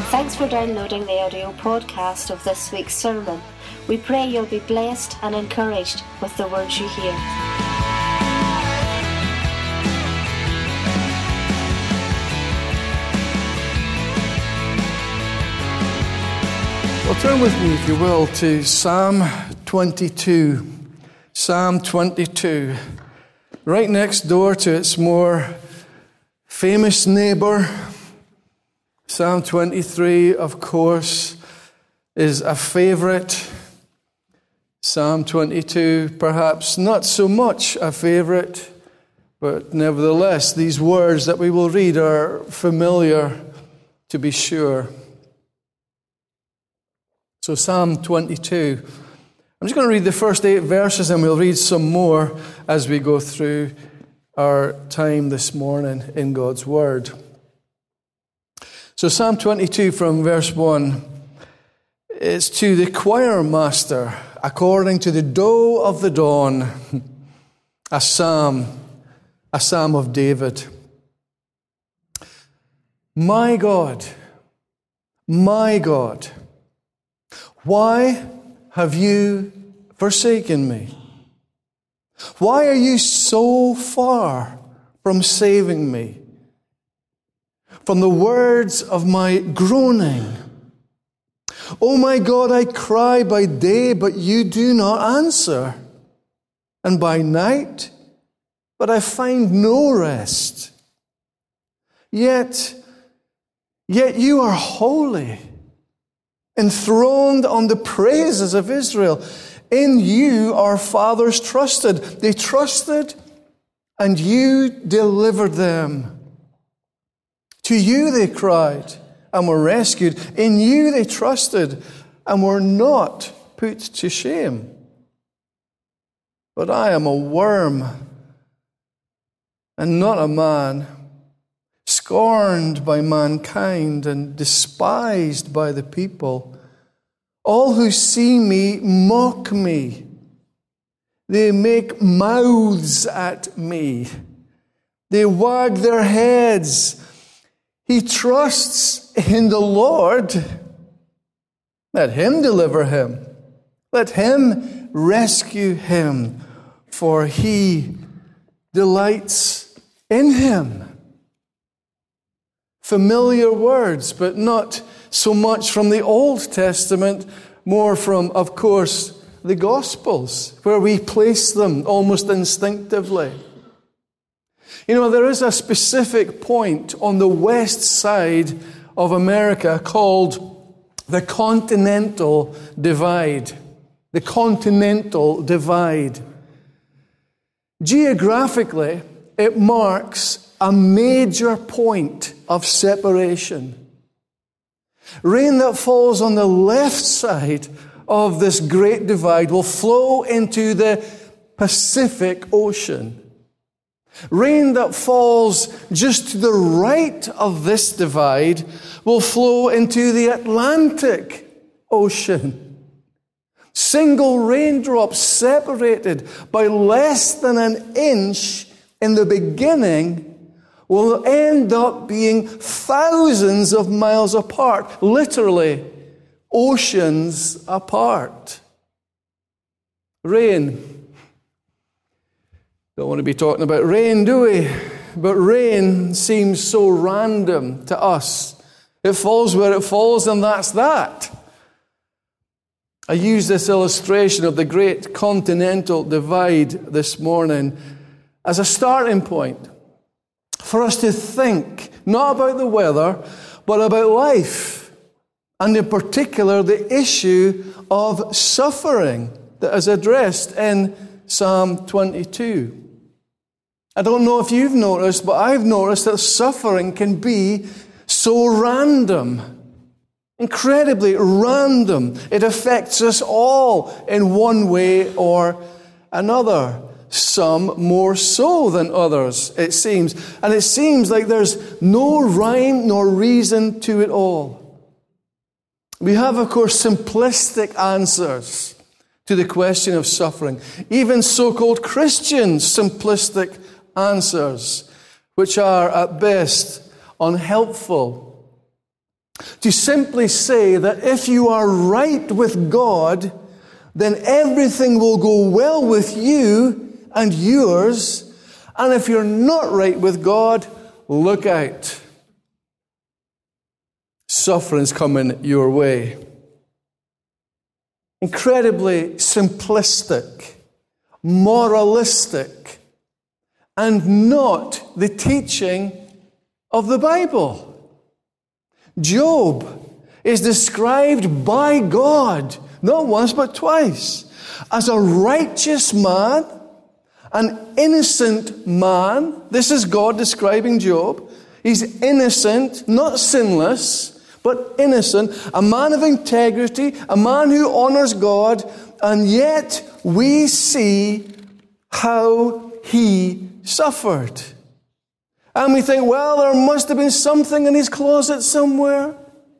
Thanks for downloading the audio podcast of this week's sermon. We pray you'll be blessed and encouraged with the words you hear. Well, turn with me, if you will, to Psalm 22. Psalm 22. Right next door to its more famous neighbour, Psalm 23, of course, is a favourite. Psalm 22, perhaps not so much a favourite, but nevertheless, these words that we will read are familiar, to be sure. So Psalm 22. I'm just going to read the first 8 verses and we'll read some more as we go through our time this morning in God's Word. So Psalm 22 from verse 1. It's to the choir master, according to the doe of the dawn, a psalm of David. My God, why have you forsaken me? Why are you so far from saving me? From the words of my groaning. Oh my God, I cry by day, but you do not answer. And by night, but I find no rest. Yet you are holy, enthroned on the praises of Israel. In you our fathers trusted. They trusted, and you delivered them. To you they cried, and were rescued. In you they trusted, and were not put to shame. But I am a worm, and not a man, scorned by mankind and despised by the people. All who see me mock me. They make mouths at me. They wag their heads. He trusts in the Lord. Let him deliver him. Let him rescue him, for he delights in him. Familiar words, but not so much from the Old Testament, more from, of course, the Gospels, where we place them almost instinctively. You know, there is a specific point on the west side of America called the Continental Divide. The Continental Divide. Geographically, it marks a major point of separation. Rain that falls on the left side of this great divide will flow into the Pacific Ocean. Rain that falls just to the right of this divide will flow into the Atlantic Ocean. Single raindrops separated by less than an inch in the beginning will end up being thousands of miles apart, literally oceans apart. Rain. Don't want to be talking about rain, do we? But rain seems so random to us. It falls where it falls, and that's that. I use this illustration of the great continental divide this morning as a starting point for us to think not about the weather, but about life, and in particular the issue of suffering that is addressed in Psalm 22. I don't know if you've noticed, but I've noticed that suffering can be so random, incredibly random. It affects us all in one way or another, some more so than others, it seems. And it seems like there's no rhyme nor reason to it all. We have, of course, simplistic answers to the question of suffering. Even so-called Christians, simplistic answers, which are at best unhelpful to simply say that if you are right with God, then everything will go well with you and yours. And if you're not right with God, look out. Suffering's coming your way. Incredibly simplistic, moralistic, and not the teaching of the Bible. Job is described by God, not once but twice, as a righteous man, an innocent man. This is God describing Job. He's innocent, not sinless, but innocent, a man of integrity, a man who honors God, and yet we see how he suffered. And we think, well, there must have been something in his closet somewhere.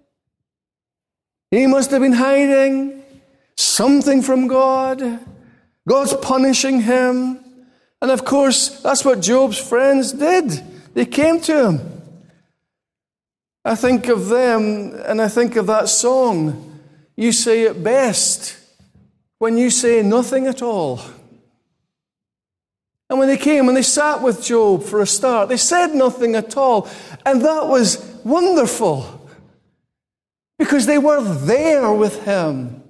He must have been hiding something from God. God's punishing him. And of course, that's what Job's friends did. They came to him. I think of them, and I think of that song, "You Say It Best When You Say Nothing at All." And when they came and they sat with Job for a start, they said nothing at all. And that was wonderful, because they were there with him.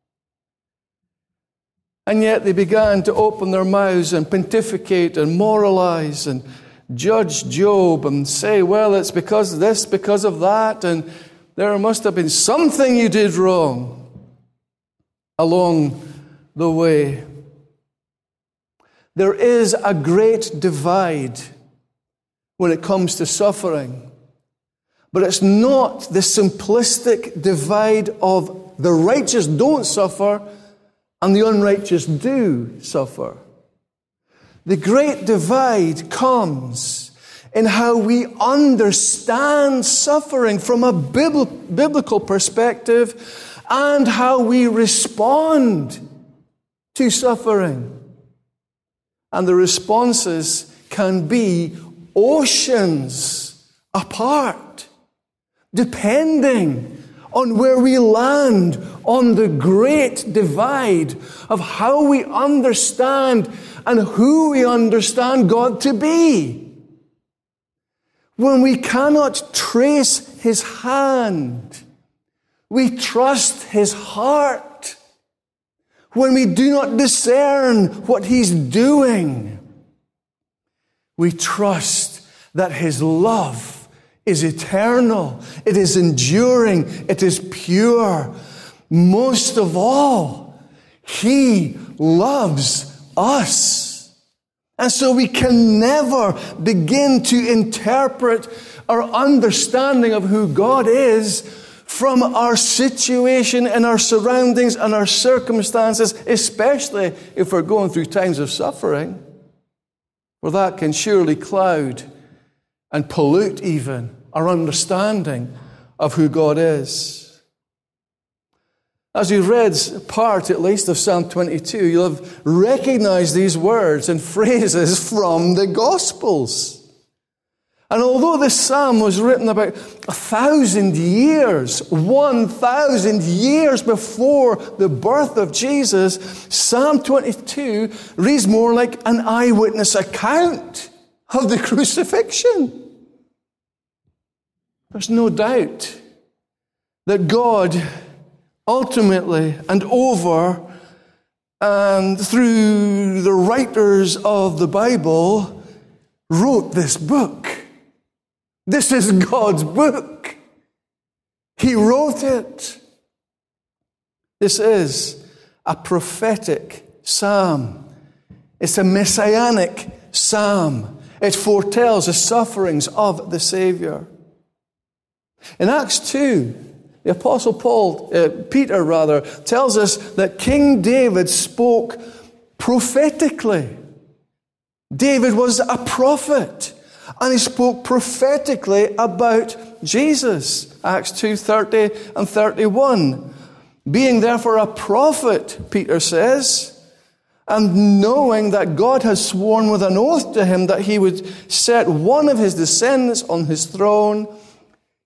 And yet they began to open their mouths and pontificate and moralize and judge Job and say, well, it's because of this, because of that, and there must have been something you did wrong along the way. There is a great divide when it comes to suffering, but it's not the simplistic divide of the righteous don't suffer and the unrighteous do suffer. The great divide comes in how we understand suffering from a biblical perspective and how we respond to suffering. And the responses can be oceans apart, depending on where we land on the great divide of how we understand and who we understand God to be. When we cannot trace his hand, we trust his heart. When we do not discern what he's doing, we trust that his love is eternal, it is enduring, it is pure. Most of all, he loves us. And so we can never begin to interpret our understanding of who God is from our situation and our surroundings and our circumstances, especially if we're going through times of suffering, for that can surely cloud and pollute even our understanding of who God is. As you read part, at least, of Psalm 22, you'll have recognized these words and phrases from the Gospels. And although this psalm was written about 1,000 years, 1,000 years before the birth of Jesus, Psalm 22 reads more like an eyewitness account of the crucifixion. There's no doubt that God ultimately and over and through the writers of the Bible wrote this book. This is God's book. He wrote it. This is a prophetic psalm. It's a messianic psalm. It foretells the sufferings of the Savior. In Acts 2, the Apostle Peter tells us that King David spoke prophetically. David was a prophet, and he spoke prophetically about Jesus. Acts 2:30 and 31. Being therefore a prophet, Peter says, and knowing that God has sworn with an oath to him that he would set one of his descendants on his throne,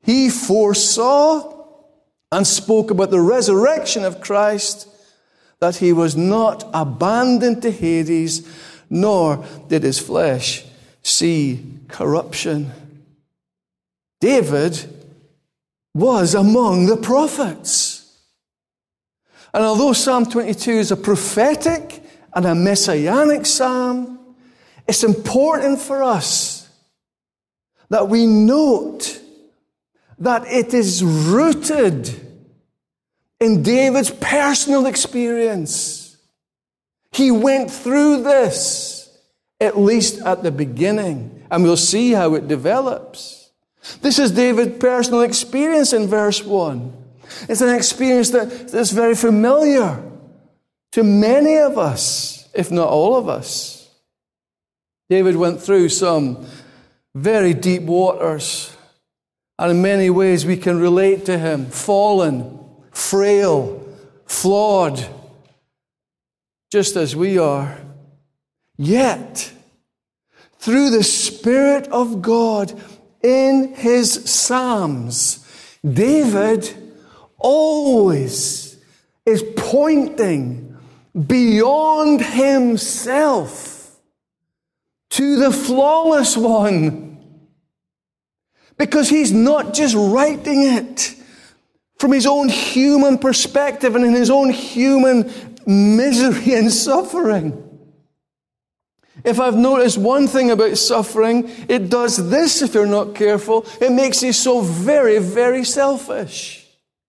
He foresaw and spoke about the resurrection of Christ, that he was not abandoned to Hades, nor did his flesh see corruption. David was among the prophets. And although Psalm 22 is a prophetic and a messianic psalm, it's important for us that we note that it is rooted in David's personal experience. He went through this, at least at the beginning, and we'll see how it develops. This is David's personal experience in verse 1. It's an experience that's very familiar to many of us, if not all of us. David went through some very deep waters, and in many ways we can relate to him. Fallen, frail, flawed, just as we are. Yet, through the Spirit of God in his Psalms, David always is pointing beyond himself to the flawless one. Because he's not just writing it from his own human perspective and in his own human misery and suffering. If I've noticed one thing about suffering, it does this if you're not careful. It makes you so very, very selfish.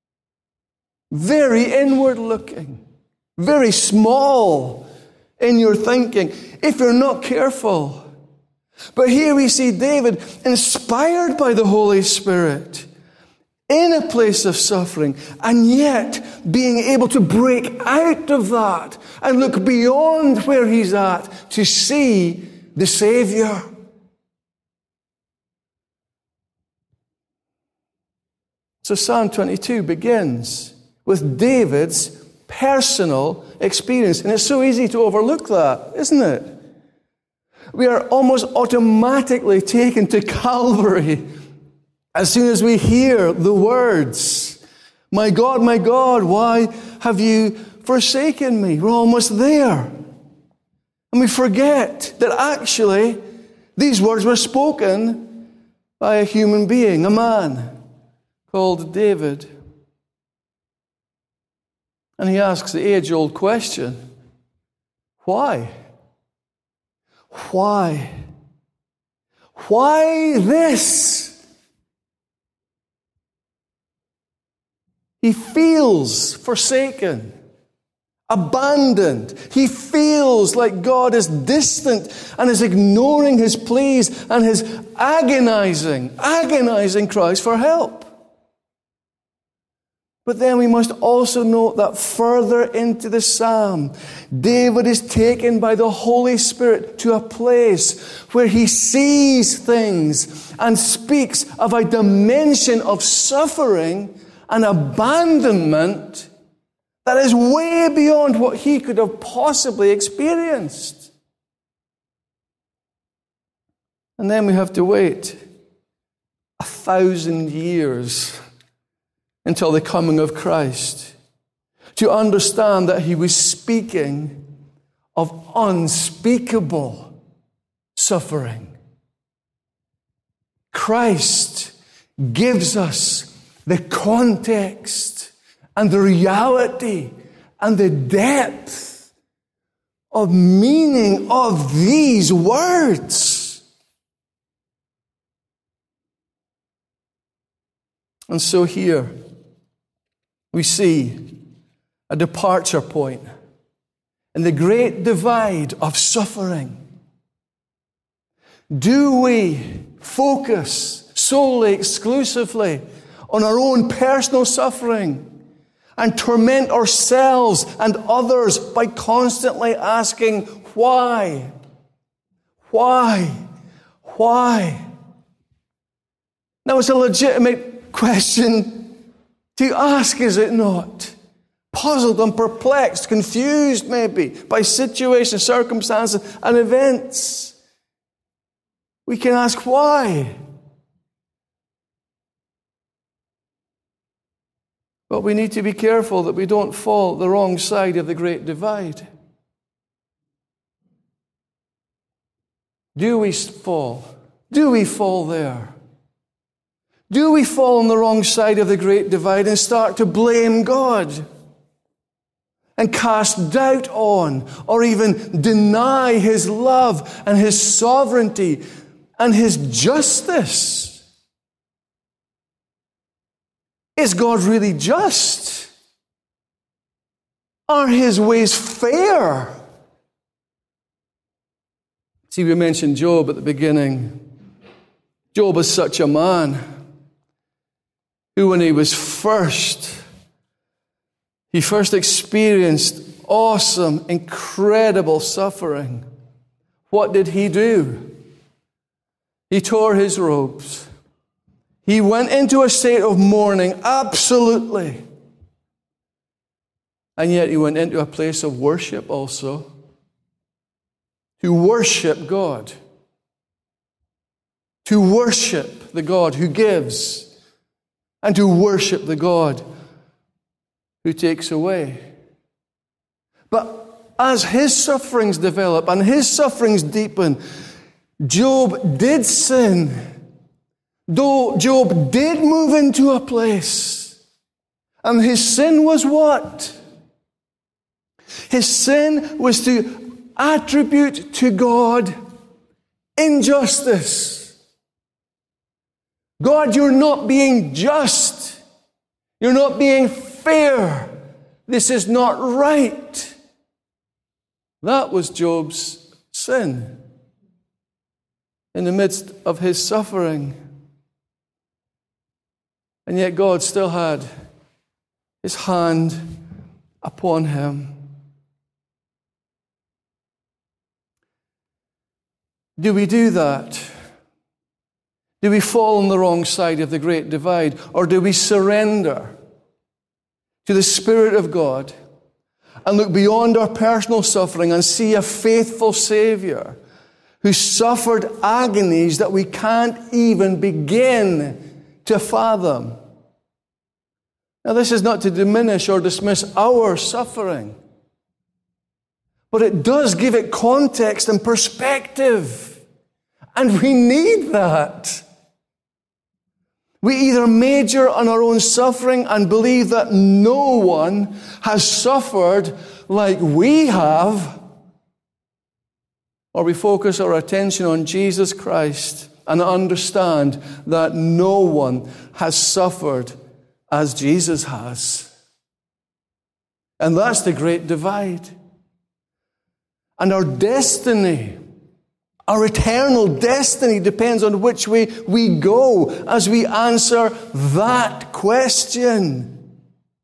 Very inward looking. Very small in your thinking, if you're not careful. But here we see David, inspired by the Holy Spirit, in a place of suffering, and yet being able to break out of that and look beyond where he's at to see the Savior. So Psalm 22 begins with David's personal experience. And it's so easy to overlook that, isn't it? We are almost automatically taken to Calvary as soon as we hear the words, my God, why have you forsaken me?" We're almost there. And we forget that actually these words were spoken by a human being, a man called David. And he asks the age-old question, why? Why? Why this? He feels forsaken, abandoned. He feels like God is distant and is ignoring his pleas and his agonizing cries for help. But then we must also note that further into the psalm, David is taken by the Holy Spirit to a place where he sees things and speaks of a dimension of suffering and abandonment that is way beyond what he could have possibly experienced. And then we have to wait 1,000 years until the coming of Christ to understand that he was speaking of unspeakable suffering. Christ gives us the context and the reality and the depth of meaning of these words. And so here we see a departure point in the great divide of suffering. Do we focus solely, exclusively on our own personal suffering and torment ourselves and others by constantly asking, why? Why? Why? Now, it's a legitimate question to ask, is it not? Puzzled and perplexed, confused maybe by situations, circumstances, and events. We can ask why. But we need to be careful that we don't fall the wrong side of the great divide. Do we fall? Do we fall there? Do we fall on the wrong side of the great divide and start to blame God and cast doubt on or even deny His love and His sovereignty and His justice? Is God really just? Are His ways fair? See, we mentioned Job at the beginning. Job was such a man who, when he first experienced awesome, incredible suffering. What did he do? He tore his robes. He went into a state of mourning, absolutely. And yet he went into a place of worship also. To worship God. To worship the God who gives. And to worship the God who takes away. But as his sufferings develop and his sufferings deepen, Job did sin. Though Job did move into a place, and his sin was what? His sin was to attribute to God injustice. God, you're not being just. You're not being fair. This is not right. That was Job's sin in the midst of his suffering. And yet God still had His hand upon him. Do we do that? Do we fall on the wrong side of the great divide? Or do we surrender to the Spirit of God and look beyond our personal suffering and see a faithful Savior who suffered agonies that we can't even begin to fathom? Now, this is not to diminish or dismiss our suffering, but it does give it context and perspective. And we need that. We either major on our own suffering and believe that no one has suffered like we have, or we focus our attention on Jesus Christ and understand that no one has suffered as Jesus has. And that's the great divide. And our destiny, our eternal destiny, depends on which way we go as we answer that question.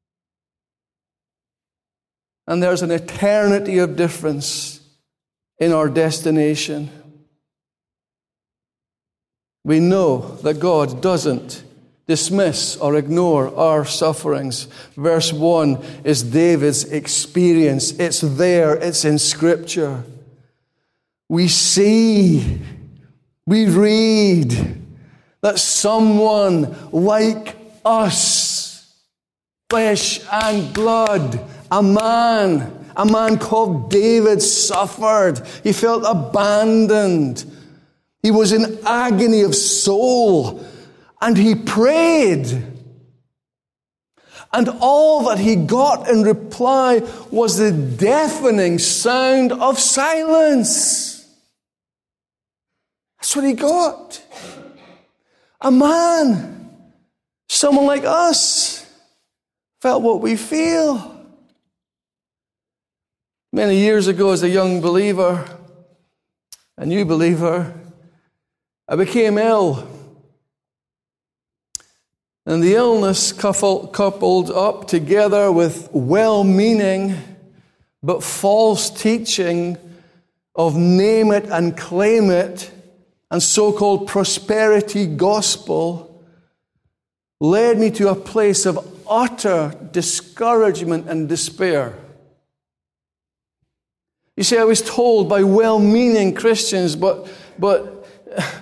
And there's an eternity of difference in our destination. We know that God doesn't dismiss or ignore our sufferings. Verse 1 is David's experience. It's there. It's in Scripture. We see, we read that someone like us, flesh and blood, a man called David, suffered. He felt abandoned. He was in agony of soul, and he prayed. And all that he got in reply was the deafening sound of silence. That's what he got. A man, someone like us, felt what we feel. Many years ago, as a young believer, a new believer, I became ill. And the illness coupled up together with well-meaning but false teaching of name it and claim it and so-called prosperity gospel led me to a place of utter discouragement and despair. You see, I was told by well-meaning Christians, but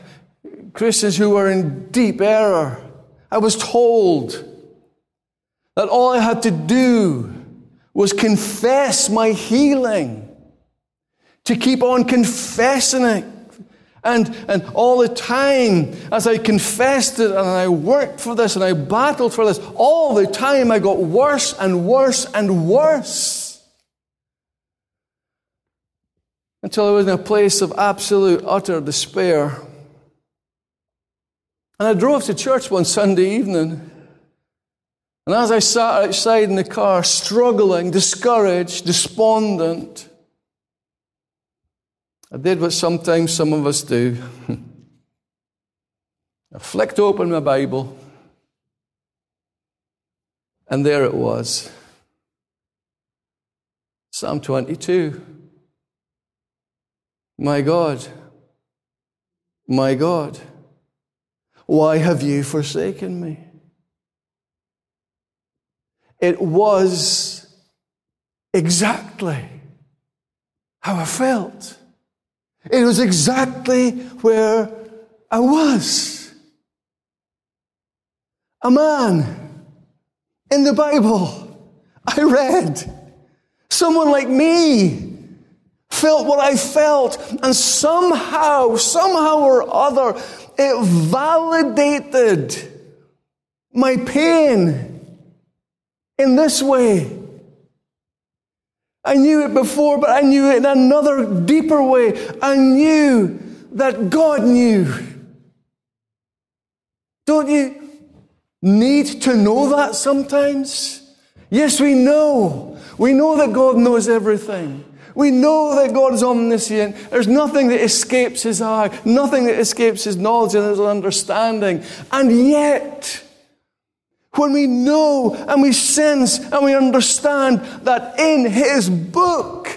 Christians who were in deep error, I was told that all I had to do was confess my healing, to keep on confessing it. And all the time, as I confessed it and I worked for this and I battled for this, all the time I got worse and worse and worse. Until I was in a place of absolute, utter despair. And I drove to church one Sunday evening. And as I sat outside in the car, struggling, discouraged, despondent, I did what sometimes some of us do. I flicked open my Bible, and there it was. Psalm 22. My God, why have you forsaken me? It was exactly how I felt. It was exactly where I was. A man in the Bible I read, someone like me, felt what I felt, and somehow or other, it validated my pain in this way. I knew it before, but I knew it in another deeper way. I knew that God knew. Don't you need to know that sometimes? Yes, we know. We know that God knows everything. We know that God is omniscient. There's nothing that escapes His eye, nothing that escapes His knowledge and His understanding. And yet, when we know and we sense and we understand that in His book,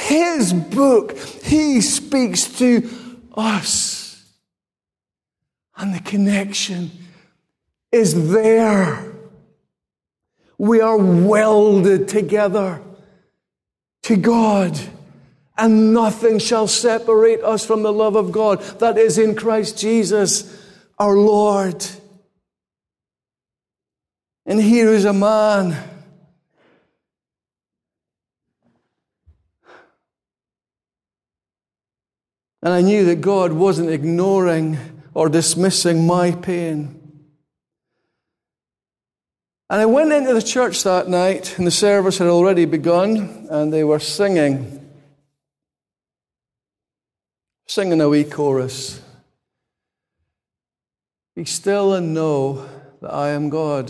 He speaks to us. And the connection is there. We are welded together to God. And nothing shall separate us from the love of God that is in Christ Jesus our Lord. And here is a man and I knew that God wasn't ignoring or dismissing my pain. And I went into the church that night, and the service had already begun, and they were singing a wee chorus. Be still and know that I am God.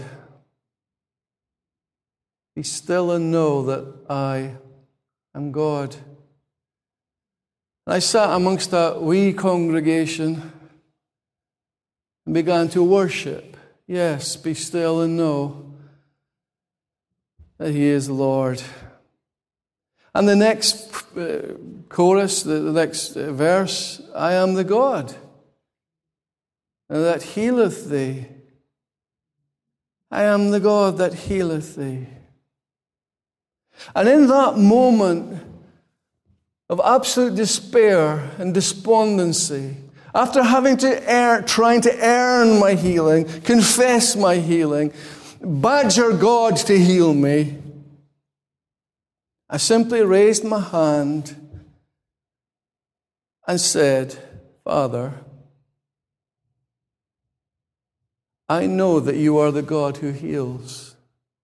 Be still and know that I am God. And I sat amongst that wee congregation and began to worship. Yes, be still and know that He is Lord. And the next chorus, the next verse, I am the God that healeth thee. I am the God that healeth thee. And in that moment of absolute despair and despondency, after having to trying to earn my healing, confess my healing, badger God to heal me, I simply raised my hand and said, Father, I know that you are the God who heals.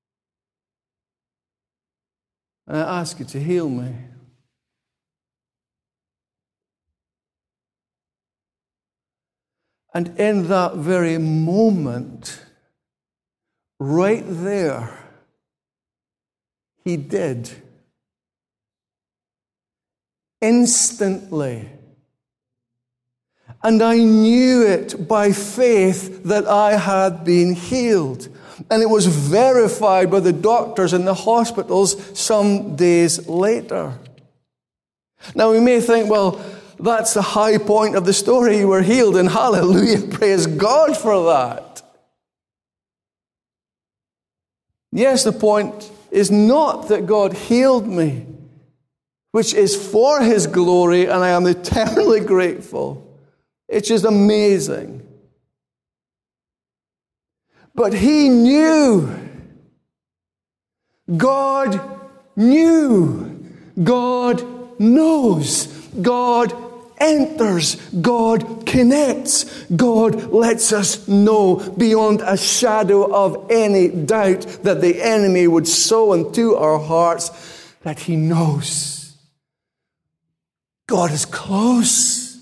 And I ask you to heal me. And in that very moment, right there, He did. Instantly. And I knew it by faith that I had been healed. And it was verified by the doctors in the hospitals some days later. Now we may think, well, that's the high point of the story. You were healed, and hallelujah, praise God for that. Yes, the point is not that God healed me, which is for His glory, and I am eternally grateful. It's just amazing. But He knew God knew. God knows. God enters. God connects. God lets us know beyond a shadow of any doubt that the enemy would sow into our hearts that He knows. God is close.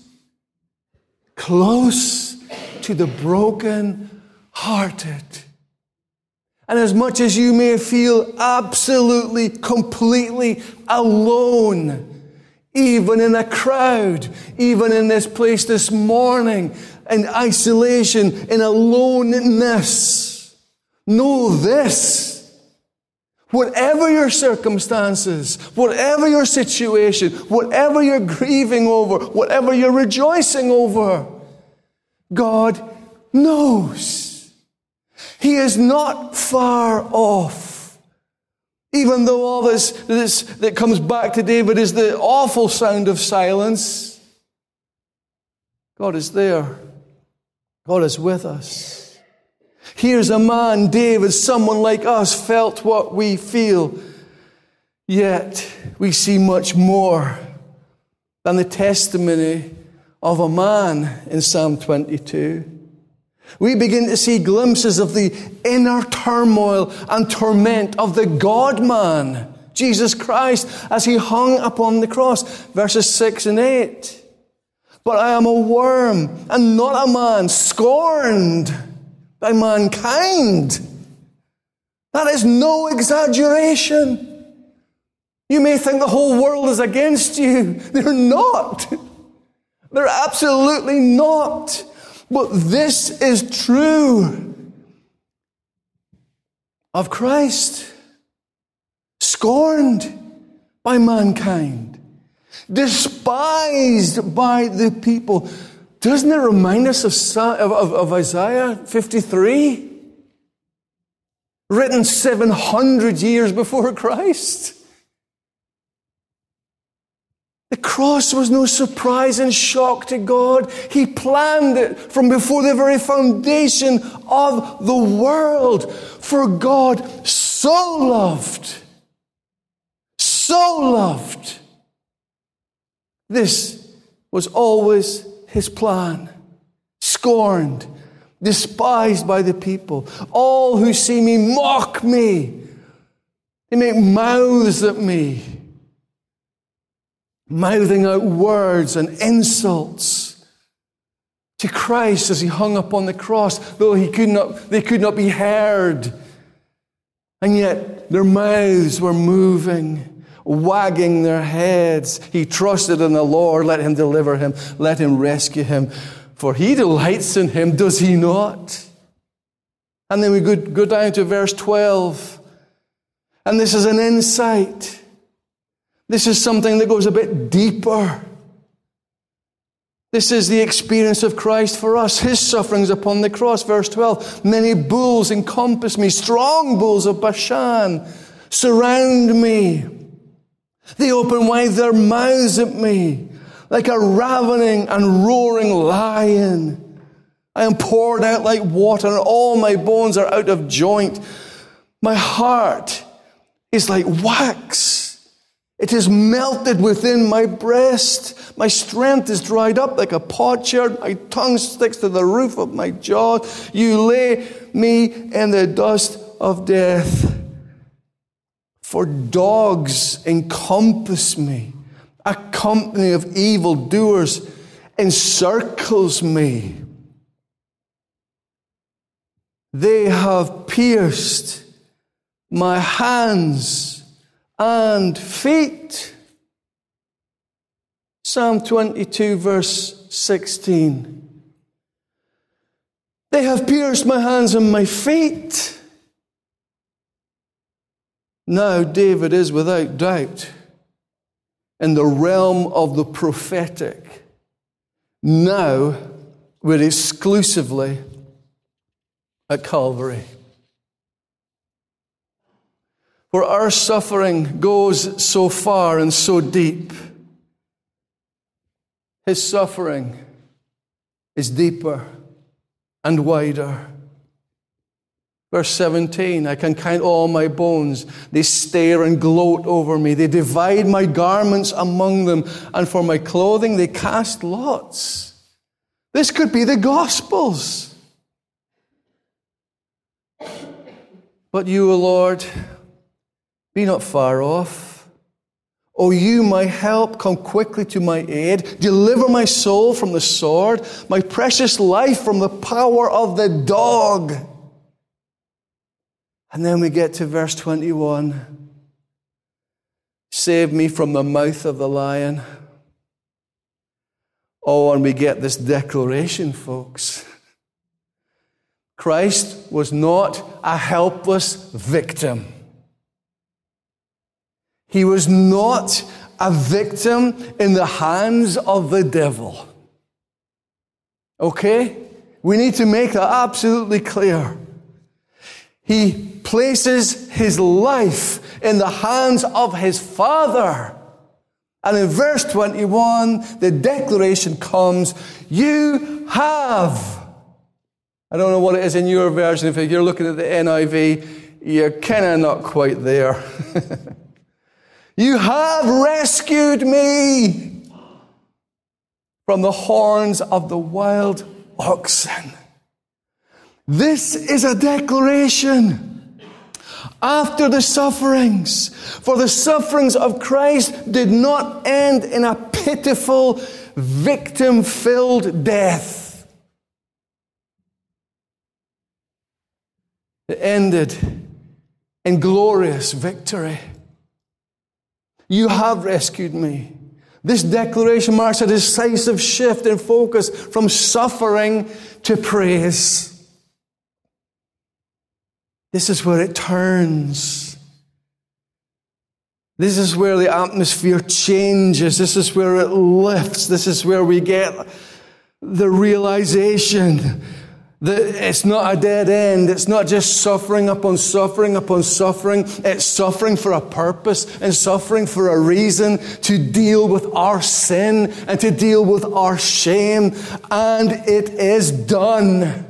Close to the broken-hearted. And as much as you may feel absolutely, completely alone, even in a crowd, even in this place this morning, in isolation, in aloneness, know this. Whatever your circumstances, whatever your situation, whatever you're grieving over, whatever you're rejoicing over, God knows. He is not far off. Even though all this that comes back to David is the awful sound of silence, God is there. God is with us. Here's a man, David, someone like us, felt what we feel. Yet we see much more than the testimony of a man in Psalm 22. We begin to see glimpses of the inner turmoil and torment of the God-man, Jesus Christ, as He hung upon the cross. Verses 6 and 8. But I am a worm and not a man, scorned by mankind. That is no exaggeration. You may think the whole world is against you. They're not. They're absolutely not. But this is true of Christ. Scorned by mankind. Despised by the people. Doesn't it remind us of Isaiah 53? Written 700 years before Christ. The cross was no surprise and shock to God. He planned it from before the very foundation of the world. For God so loved. This was always His plan. Scorned, despised by the people. All who see me mock me. They make mouths at me, mouthing out words and insults to Christ as He hung upon the cross, though they could not be heard. And yet their mouths were moving, wagging their heads. He trusted in the Lord. Let Him deliver him. Let Him rescue him. For He delights in him, does He not? And then we go down to verse 12. And this is an insight. This is something that goes a bit deeper. This is the experience of Christ for us. His sufferings upon the cross. Verse 12. Many bulls encompass me. Strong bulls of Bashan surround me. They open wide their mouths at me like a ravening and roaring lion. I am poured out like water, and all my bones are out of joint. My heart is like wax. It is melted within my breast. My strength is dried up like a potsherd. My tongue sticks to the roof of my jaw. You lay me in the dust of death. For dogs encompass me. A company of evildoers encircles me. They have pierced my hands and feet. Psalm 22, verse 16. They have pierced my hands and my feet. Now David is without doubt in the realm of the prophetic. Now we're exclusively at Calvary. For our suffering goes so far and so deep. His suffering is deeper and wider. Verse 17, I can count all my bones. They stare and gloat over me. They divide my garments among them, and for my clothing they cast lots. This could be the Gospels. But you, O Lord, be not far off. O you, my help, come quickly to my aid. Deliver my soul from the sword, my precious life from the power of the dog. And then we get to verse 21. Save me from the mouth of the lion. Oh, and we get this declaration, folks. Christ was not a helpless victim. He was not a victim in the hands of the devil. Okay? We need to make that absolutely clear. He places his life in the hands of his Father. And in verse 21, the declaration comes, you have. I don't know what it is in your version. If you're looking at the NIV, you're kind of not quite there. You have rescued me from the horns of the wild oxen. This is a declaration after the sufferings. For the sufferings of Christ did not end in a pitiful, victim-filled death. It ended in glorious victory. You have rescued me. This declaration marks a decisive shift in focus from suffering to praise. This is where it turns. This is where the atmosphere changes. This is where it lifts. This is where we get the realization that it's not a dead end. It's not just suffering upon suffering upon suffering. It's suffering for a purpose and suffering for a reason to deal with our sin and to deal with our shame. And it is done.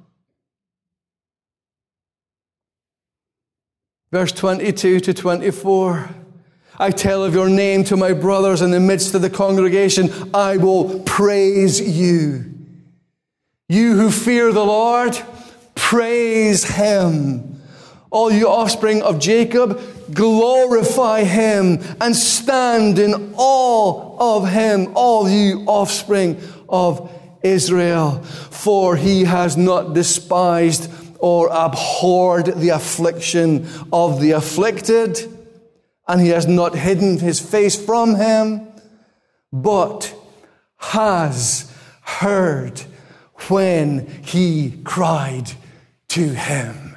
Verse 22 to 24. I tell of your name to my brothers in the midst of the congregation. I will praise you. You who fear the Lord, praise him. All you offspring of Jacob, glorify him and stand in awe of him, all you offspring of Israel. For he has not despised or abhorred the affliction of the afflicted, and he has not hidden his face from him, but has heard when he cried to him.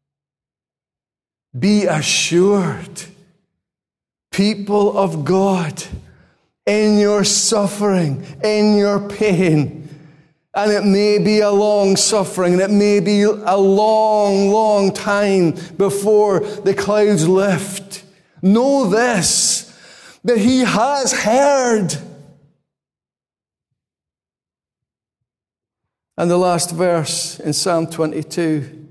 Be assured, people of God, in your suffering, in your pain, and it may be a long suffering, and it may be a long, long time before the clouds lift. Know this, that he has heard. And the last verse in Psalm 22,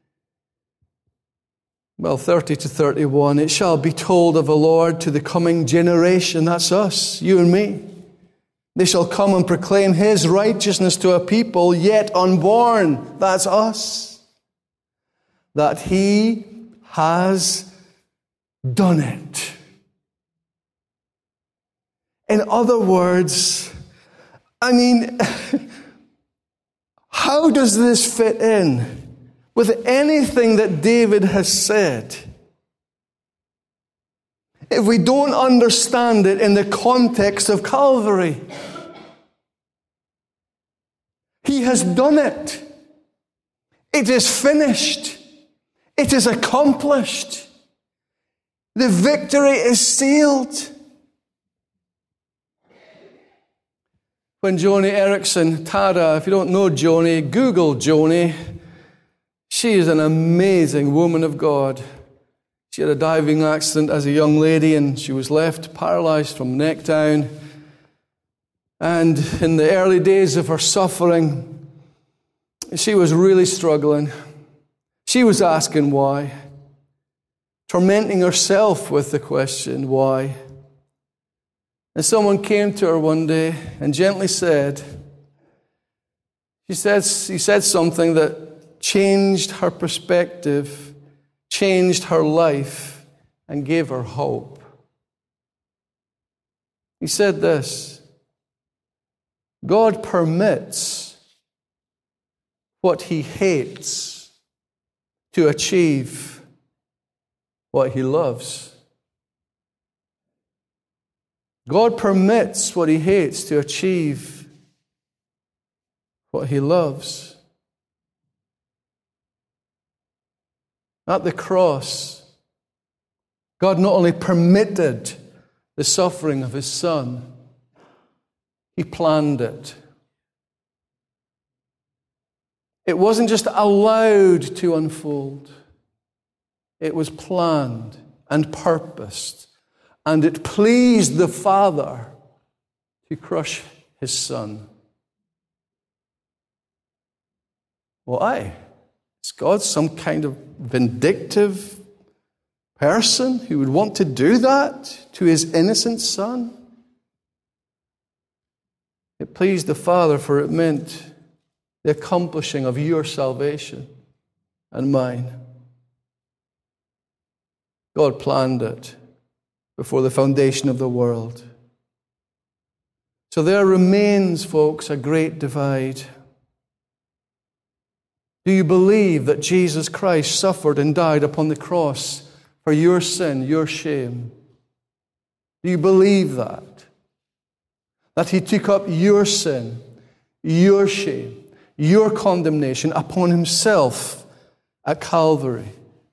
30 to 31, it shall be told of the Lord to the coming generation, that's us, you and me. They shall come and proclaim his righteousness to a people yet unborn, that's us, that he has done it. In other words, how does this fit in with anything that David has said? If we don't understand it in the context of Calvary, he has done it. It is finished. It is accomplished. The victory is sealed. When Joni Eareckson, Tara, if you don't know Joni, Google Joni. She is an amazing woman of God. She had a diving accident as a young lady and she was left paralyzed from neck down. And in the early days of her suffering, she was really struggling. She was asking why, tormenting herself with the question, why? And someone came to her one day and gently said, he said something that changed her perspective, changed her life, and gave her hope. He said this: God permits what he hates to achieve what he loves. God permits what he hates to achieve what he loves. At the cross, God not only permitted the suffering of his Son, he planned it. It wasn't just allowed to unfold. It was planned and purposed. And it pleased the Father to crush his Son. Why? Is God some kind of vindictive person who would want to do that to his innocent Son? It pleased the Father, for it meant the accomplishing of your salvation and mine. God planned it before the foundation of the world. So there remains, folks, a great divide. Do you believe that Jesus Christ suffered and died upon the cross for your sin, your shame? Do you believe that? That he took up your sin, your shame, your condemnation upon himself at Calvary?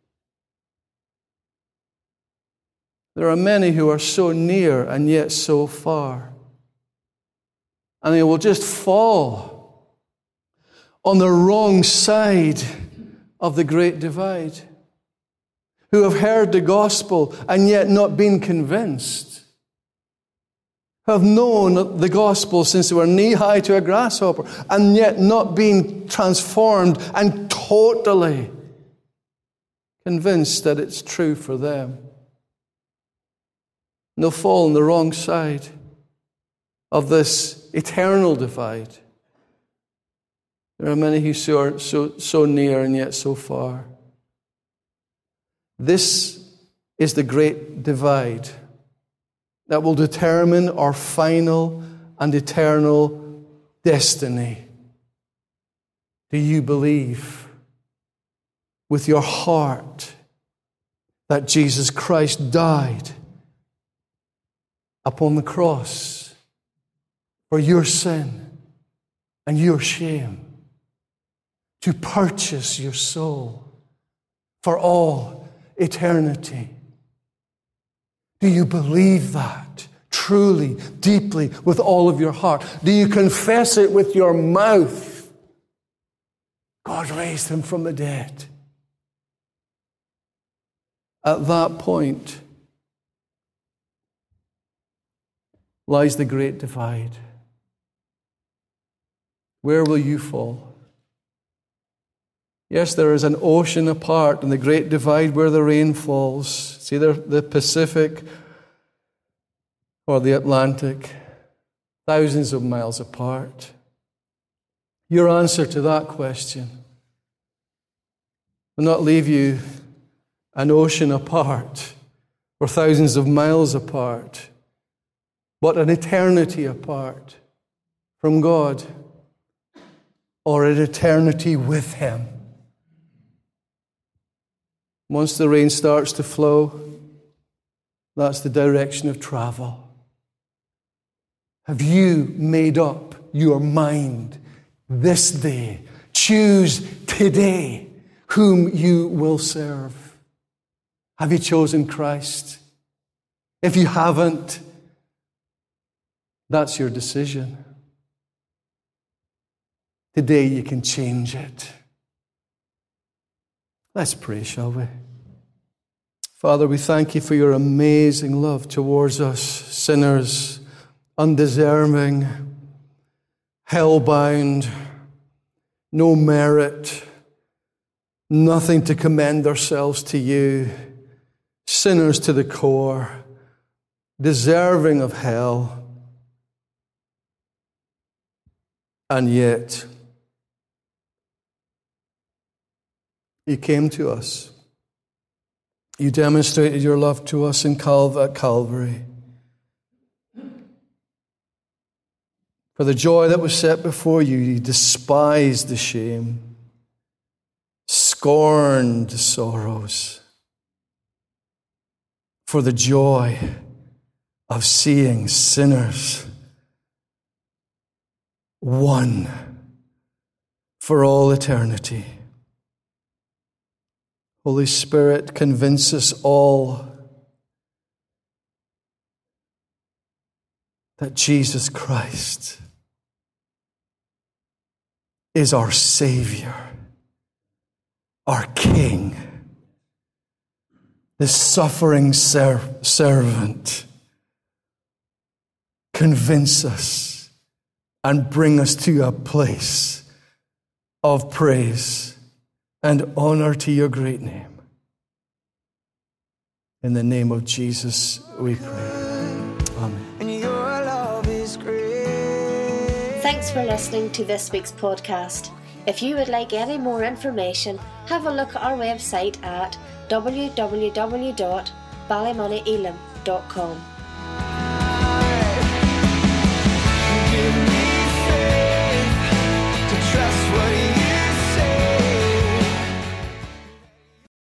There are many who are so near and yet so far. And they will just fall on the wrong side of the great divide, who have heard the gospel and yet not been convinced, who have known the gospel since they were knee-high to a grasshopper and yet not been transformed and totally convinced that it's true for them. And they'll fall on the wrong side of this eternal divide. There are many who are so near and yet so far. This is the great divide that will determine our final and eternal destiny. Do you believe with your heart that Jesus Christ died upon the cross for your sin and your shame, to purchase your soul for all eternity? Do you believe that truly, deeply, with all of your heart? Do you confess it with your mouth? God raised him from the dead. At that point lies the great divide. Where will you fall? Yes, there is an ocean apart in the great divide where the rain falls. It's either the Pacific or the Atlantic, thousands of miles apart. Your answer to that question will not leave you an ocean apart or thousands of miles apart, but an eternity apart from God, or an eternity with him. Once the rain starts to flow, that's the direction of travel. Have you made up your mind this day? Choose today whom you will serve. Have you chosen Christ? If you haven't, that's your decision. Today you can change it. Let's pray, shall we? Father, we thank you for your amazing love towards us, sinners, undeserving, hell-bound, no merit, nothing to commend ourselves to you, sinners to the core, deserving of hell. And yet, you came to us. You demonstrated your love to us at Calvary. For the joy that was set before you, you despised the shame, scorned the sorrows, for the joy of seeing sinners won for all eternity. Holy Spirit, convince us all that Jesus Christ is our Savior, our King, the suffering servant. Convince us and bring us to a place of praise and honor to your great name. In the name of Jesus, we pray. Amen. Thanks for listening to this week's podcast. If you would like any more information, have a look at our website at www.ballymoneyelam.com.